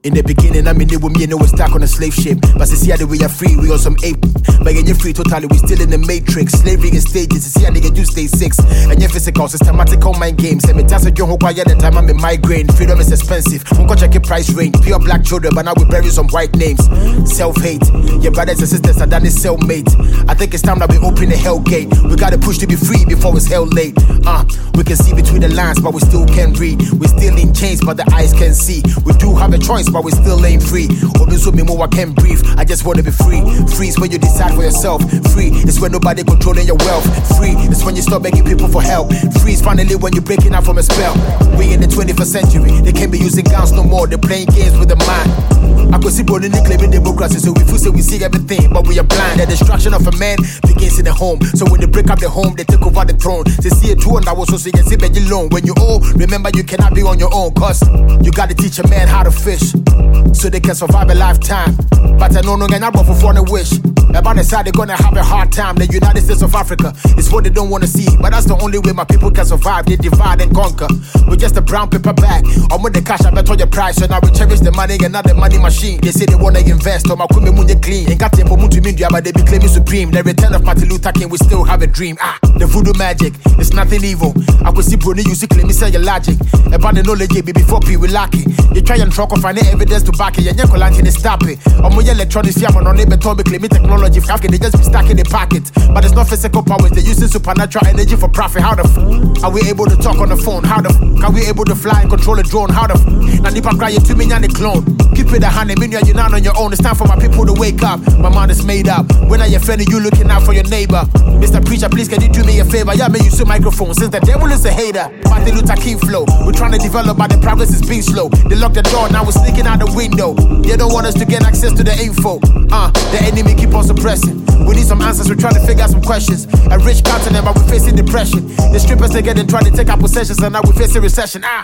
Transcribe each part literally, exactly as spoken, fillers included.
In the beginning, I mean, it with me and it was stuck on a slave ship. But see how the way are free, we on some ape. But when you're free totally, we still in the matrix. Slavery in stages, see how they get you stay six. And your physical, systematic on mind games. And me just a young hope, the time I'm in migraine. Freedom is expensive. I'm gonna check your price range. Pure black children, but now we bury some white names. Self-hate, your brothers and sisters are done is cellmate. I think it's time that we open the hell gate. We gotta push to be free before it's hell late. Uh, we can see between the lines, but we still can't read. We still in chains, but the eyes can see. We do have a choice, but we still ain't free. Open so me more, I can't breathe. I just wanna be free. Free is when you decide for yourself. Free is when nobody controlling your wealth. Free is when you stop begging people for help. Free is finally when you're breaking out from a spell. We in the twenty-first century, they can't be using guns no more. They're playing games with the mind. I could see Brody claiming democracy, so we feel say we see everything, but we are blind. The destruction of a man begins in the home. So when they break up the home, they take over the throne. They see a two and I was so you can see Benji alone. When you old, remember you cannot be on your own, cause you gotta teach a man how to fish, so they can survive a lifetime. But I know no gonna for foreign wish. About the side they're gonna have a hard time. The United States of Africa is what they don't wanna see, but that's the only way my people can survive. They divide and conquer. We're just a brown paper bag. I'm with the cash, I bet on your price. So now we cherish the money and not the money machine. They say they wanna invest, or my queen munye clean. Ain't got them for to media, but they be claiming supreme. The return of Martin Luther King, we still have a dream. Ah, the voodoo magic, it's nothing evil. I could see Bruni use to claim me say your logic. About the knowledge be before people lack it. You try and truck or find evidence to back it. And you can't stop it. I'm with electronics, yeah, on neighbor told me claiming technology. After they just be stuck in the pocket. But it's not physical powers, they're using supernatural energy for profit. How the f are we able to talk on the phone? How the f are we able to fly and control a drone? How the f now Nipa crying to me and the clone. Keep it a hand, and you're not on your own. It's time for my people to wake up. My mind is made up. When are you offended, you looking out for your neighbor? Mister Preacher, please can you do me a favor? Yeah, man, use a microphone since the devil is a hater. Martin Luther King flow. We're trying to develop, but the progress is being slow. They lock the door, now we're sneaking out the window. They don't want us to get access to the info. Uh, the enemy keep on suppressing. We need some answers, we're trying to figure out some questions. A rich continent, but we're facing depression. The strippers together trying to take our possessions, and now we're facing recession. Ah.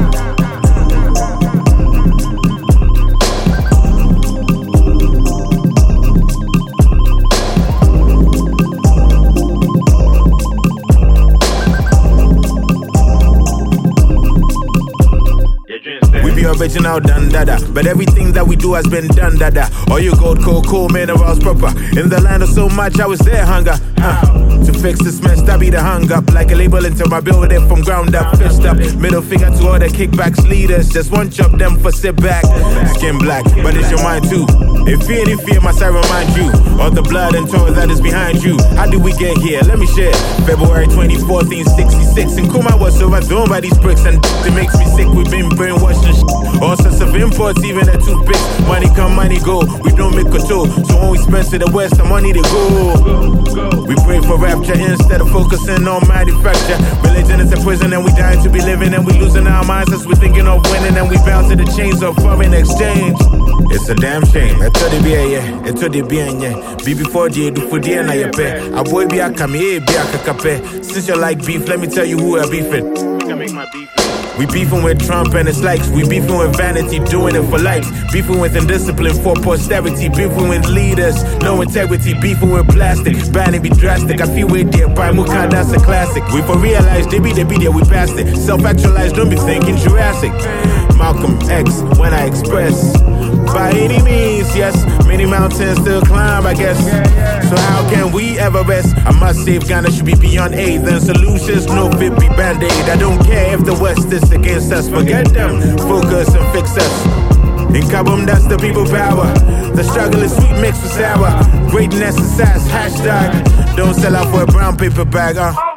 Original done dada, but everything that we do has been done dada. All you gold, cold, cool minerals proper. In the land of so much, I was there hunger. Uh, to fix this mess, that be the hung up. Like a label until I build it from ground up. Fist up, middle finger to all the kickbacks leaders. Just one chop them for sit back. Skin black, but it's your mind too. If fear, if fear, must I remind you of the blood and toil that is behind you. How did we get here? Let me share. February twenty-fourth, nineteen sixty-six. And Kuma was overthrown by these bricks, and it makes me sick. We've been brainwashed and shit. All sorts of imports, even at toothpicks. Money come, money go. We don't make control. So when we spend to the west, the money to go. We pray for rapture instead of focusing on manufacture. Religion is a prison, and we dying to be living, and we losing our minds as we thinking of winning, and we bound to the chains of foreign exchange. It's a damn shame. I told you, yeah, I told you, yeah. Be before the do for the na your pay. A boy be a come here, be a kakape. Since you like beef, let me tell you who I beefing. We beefing with Trump and his likes. We beefing with vanity, doing it for likes. Beefing with indiscipline for posterity. Beefing with leaders, no integrity. Beefing with plastic, banning be drastic. I feel with there, by Muka, that's a classic. We for realize, they be, they be there, we passed it. Self-actualized, don't be thinking Jurassic. Malcolm X, when I express. By any means, yes, many mountains still climb, I guess. So how can we ever rest? I must save Ghana, should be beyond aid. Then solutions, no fit be band-aid. I don't care if the West is against us. Forget them, focus and fix us. In Kabum, that's the people power. The struggle is sweet mixed with sour. Greatness is sass, hashtag. Don't sell out for a brown paper bag, uh.